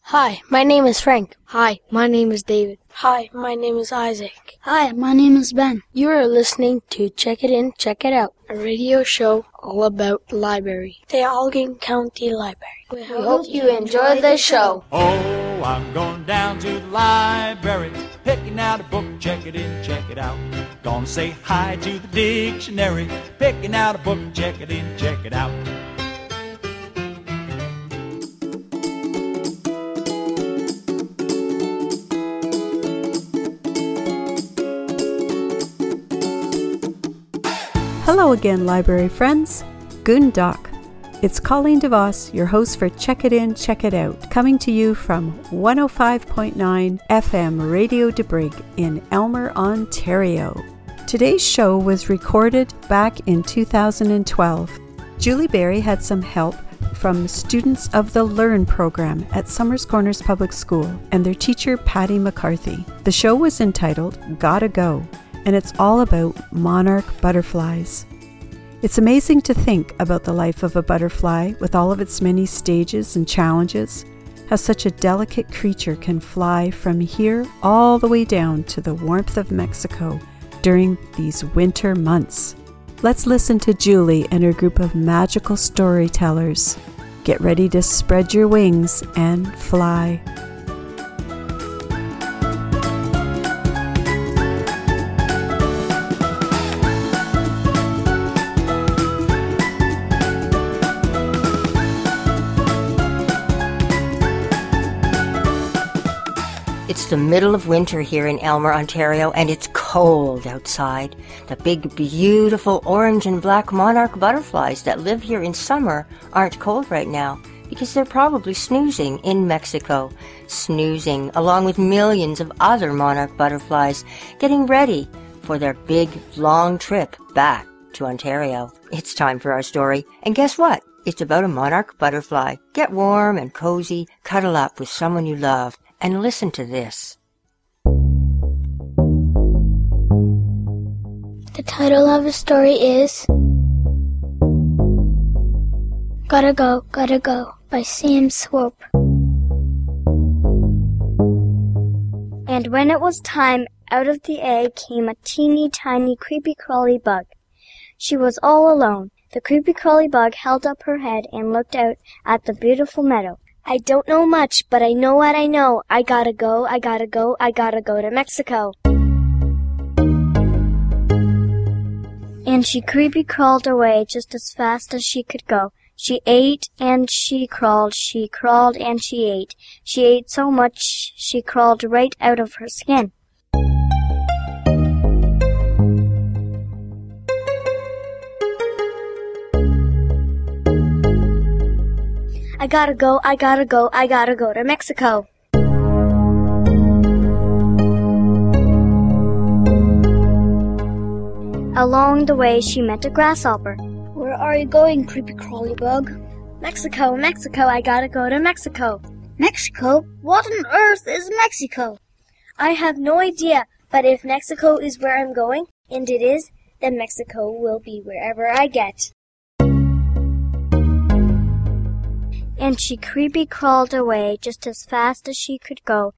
Hi, my name is Frank. Hi, my name is David. Hi, my name is Isaac. Hi, my name is Ben. You are listening to Check It In, Check It Out, a radio show all about the library. The Allegheny County Library. We hope you enjoy the show. Oh, I'm going down to the library, picking out a book, check it in, check it out. Gonna say hi to the dictionary, picking out a book, check it in, check it out. Hello again, library friends. Guten Tag. It's Colleen DeVos, your host for Check It In, Check It Out, coming to you from 105.9 FM Radio de Brig in Elmer, Ontario. Today's show was recorded back in 2012. Julie Berry had some help from students of the Learn program at Summers Corners Public School and their teacher Patty McCarthy. The show was entitled Gotta Go, and it's all about monarch butterflies. It's amazing to think about the life of a butterfly with all of its many stages and challenges, how such a delicate creature can fly from here all the way down to the warmth of Mexico during these winter months. Let's listen to Julie and her group of magical storytellers. Get ready to spread your wings and fly. It's the middle of winter here in Elmer, Ontario, and it's cold outside. The big, beautiful orange and black monarch butterflies that live here in summer aren't cold right now because they're probably snoozing in Mexico. Snoozing along with millions of other monarch butterflies getting ready for their big, long trip back to Ontario. It's time for our story. And guess what? It's about a monarch butterfly. Get warm and cozy, cuddle up with someone you love, and listen to this. The title of the story is Gotta Go by Sam Swope. And when it was time, out of the egg came a teeny tiny creepy crawly bug. She was all alone. The creepy crawly bug held up her head and looked out at the beautiful meadow. I don't know much, but I know what I know. I gotta go to Mexico. And she creepy crawled away just as fast as she could go. She ate and she crawled and she ate. She ate so much she crawled right out of her skin. I gotta go to Mexico. Along the way, she met a grasshopper. Where are you going, creepy crawly bug? Mexico, I gotta go to Mexico. Mexico? What on earth is Mexico? I have no idea, but if Mexico is where I'm going, and it is, then Mexico will be wherever I get. And she creepy crawled away just as fast as she could go.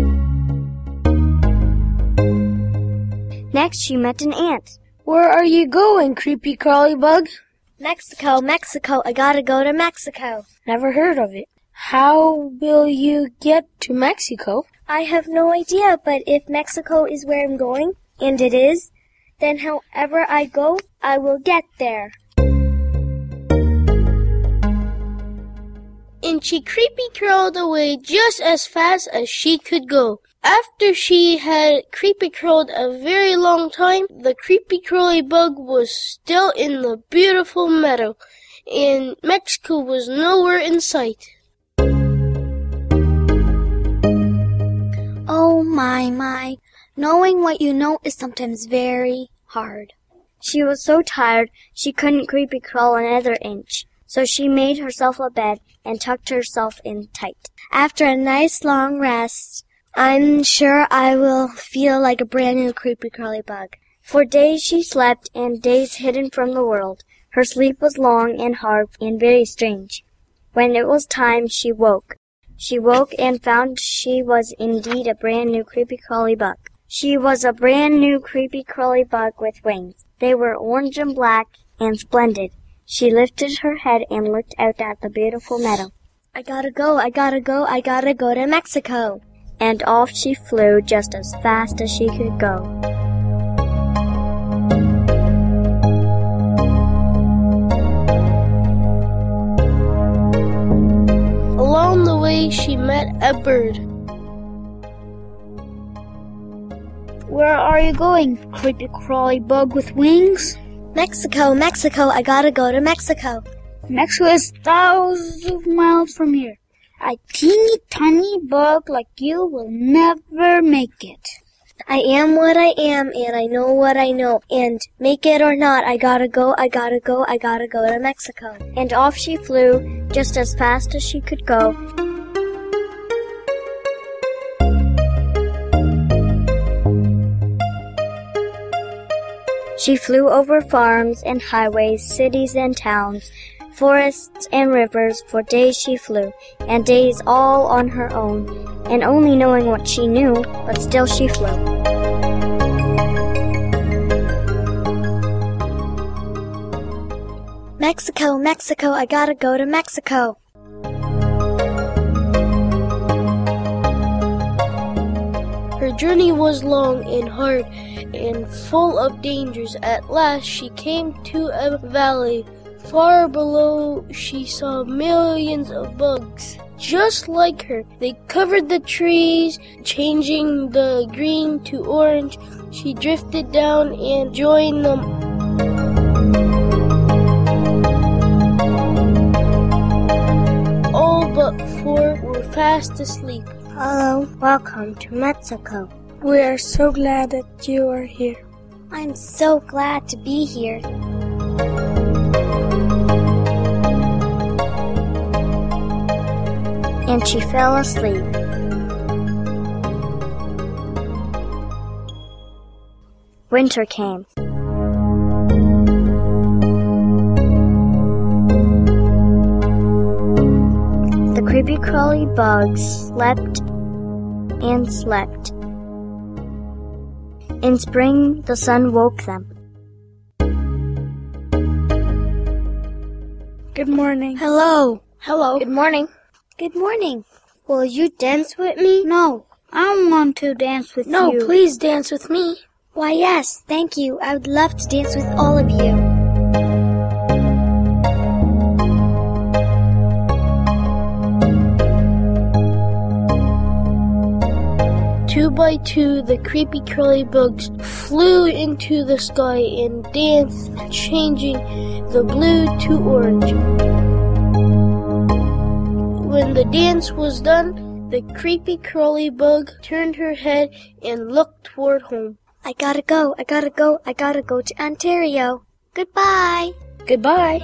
Next, she met an ant. Where are you going, creepy crawly bug? Mexico, I gotta go to Mexico. Never heard of it. How will you get to Mexico? I have no idea, but if Mexico is where I'm going, and it is, then however I go, I will get there. And she creepy crawled away just as fast as she could go. After she had creepy crawled a very long time, the creepy crawly bug was still in the beautiful meadow, and Mexico was nowhere in sight. Oh my. Knowing what you know is sometimes very hard. She was so tired she couldn't creepy crawl another inch. So she made herself a bed and tucked herself in tight. After a nice long rest, I'm sure I will feel like a brand new creepy crawly bug. For days she slept, and days hidden from the world. Her sleep was long and hard and very strange. When it was time, she woke. She woke and found she was indeed a brand new creepy crawly bug. She was a brand new creepy crawly bug with wings. They were orange and black and splendid. She lifted her head and looked out at the beautiful meadow. I gotta go to Mexico. And off she flew just as fast as she could go. Along the way, she met a bird. Where are you going, creepy crawly bug with wings? Mexico, I gotta go to Mexico. Mexico is thousands of miles from here. A teeny tiny bug like you will never make it. I am what I am, and I know what I know, and make it or not, I gotta go to Mexico. And off she flew just as fast as she could go. She flew over farms and highways, cities and towns, forests and rivers. For days she flew, and days all on her own, and only knowing what she knew, but still she flew. Mexico, I gotta go to Mexico. Her journey was long and hard and full of dangers. At last she came to a valley. Far below she saw millions of bugs, just like her. They covered the trees, changing the green to orange. She drifted down and joined them. All but 4 were fast asleep. Hello, welcome to Mexico. We are so glad that you are here. I'm so glad to be here. And she fell asleep. Winter came. The creepy crawly bugs slept and slept. In spring, the sun woke them. Good morning. Hello. Good morning. Good morning. Will you dance with me? No, I don't want to dance with you. No, please dance with me. Why, yes, thank you. I would love to dance with all of you. Two by two, the creepy curly bugs flew into the sky and danced, changing the blue to orange. When the dance was done, the creepy curly bug turned her head and looked toward home. I gotta go to Ontario. Goodbye. Goodbye.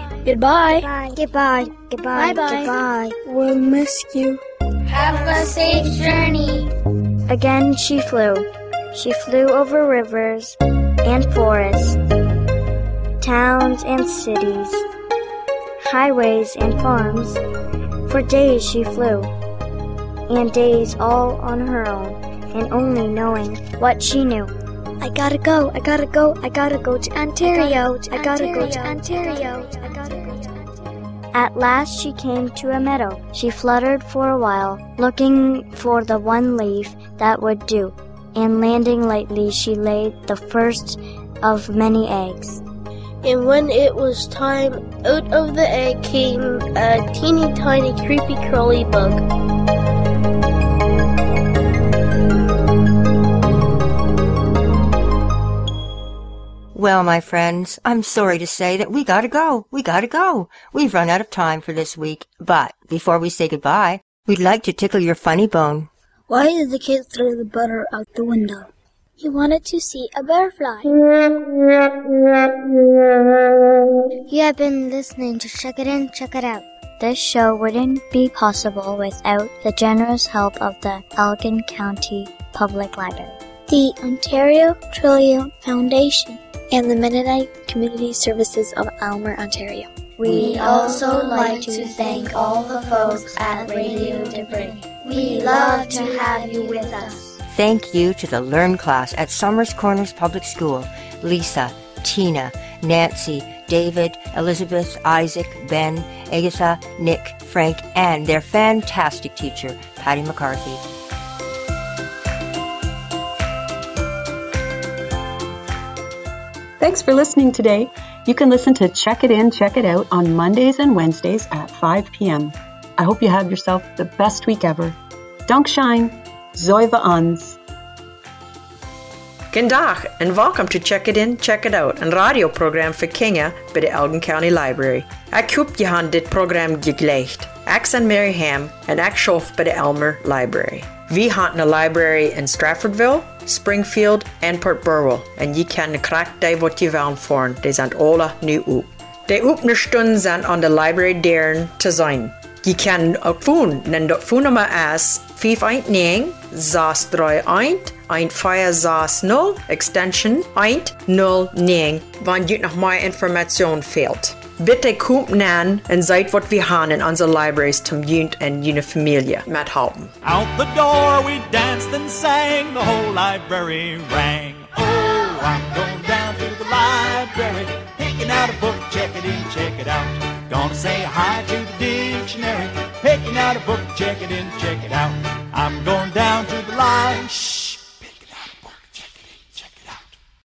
Goodbye. We'll miss you. Have a safe journey. Again she flew. She flew over rivers and forests, towns and cities, highways and farms. For days she flew, and days all on her own, and only knowing what she knew. I gotta go to Ontario. At last she came to a meadow. She fluttered for a while, looking for the one leaf that would do, and landing lightly she laid the first of many eggs. And when it was time, out of the egg came a teeny tiny creepy crawly bug. Well, my friends, I'm sorry to say that we gotta go. We've run out of time for this week. But before we say goodbye, we'd like to tickle your funny bone. Why did the kid throw the butter out the window? He wanted to see a butterfly. You have been listening to Check It In, Check It Out. This show wouldn't be possible without the generous help of the Elgin County Public Library, the Ontario Trillium Foundation, and the Mennonite Community Services of Aylmer, Ontario. We'd also like to thank all the folks at Radio DeBrig. We love to have you with us. Thank you to the Learn class at Summers Corners Public School. Lisa, Tina, Nancy, David, Elizabeth, Isaac, Ben, Agatha, Nick, Frank, and their fantastic teacher, Patty McCarthy. Thanks for listening today. You can listen to Check It In, Check It Out on Mondays and Wednesdays at 5 p.m. I hope you have yourself the best week ever. Dankshine, Zoiva Ons. G'dag and welcome to Check It In, Check It Out, een radioprogram voor Kenya bij de Elgin County Library. Ik hoop je aan dit programma geklecht. Ik ben Mary Ham en ik schoof bij de Elmer Library. We hebben een library in Stratfordville, Springfield en Port Burwell. En je kan de kracht die wat je wil voeren. Die zijn alle nu op. De oefenstunden zijn aan de library deuren te zijn. Je kan ook voeren, en dat voernummer is 519 631 1560 extension 109, wanneer je nog meer informatie fehlt. Bitte kommt nan en seid wat wir haben in unserer libraries zum Jund en jene Familie mithelfen. Out the door we danced and sang, the whole library rang. Oh, I'm going down to the library, picking out a book, check it in, check it out. Gonna say hi to the dictionary, picking out a book, check it in, check it out. I'm going down to the library.